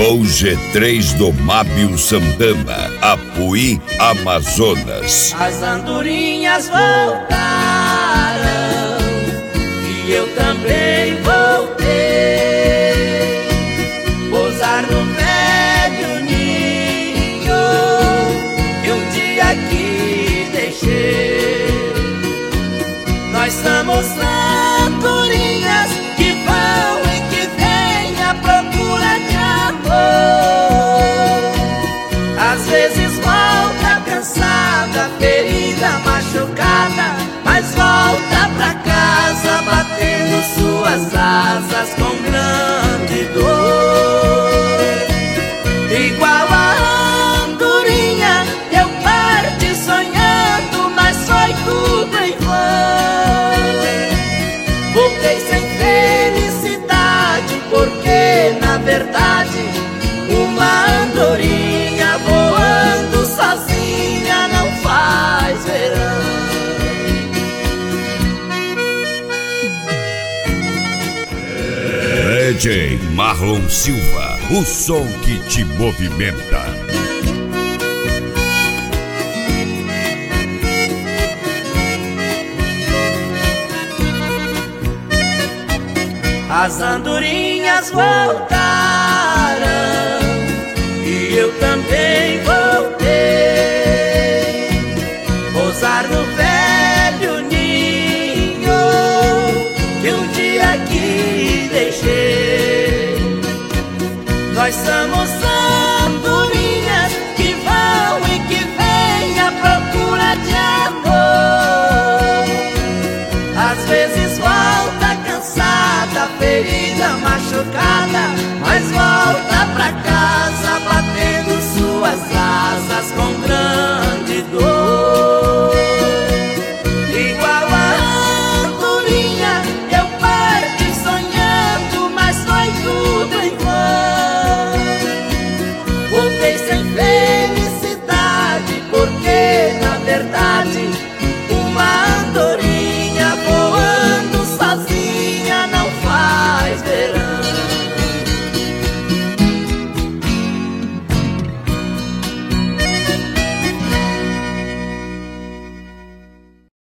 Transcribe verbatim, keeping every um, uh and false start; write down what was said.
Com o G três do Mábio Santana, Apuí, Amazonas. As andorinhas voltaram e eu também voltei. Pousar no velho ninho que um dia aqui deixei. Nós somos andorinhas que vão e que vêm à procura de amor. Às vezes volta cansada, ferida, machucada, mas volta pra casa batendo suas asas com grande dor. Igual a andorinha eu parti sonhando, mas foi tudo em vão. Voltei sem felicidade, porque na verdade uma andorinha voando sozinha não faz verão. D J Marlon Silva, o som que te movimenta. As andorinhas voltaram e eu também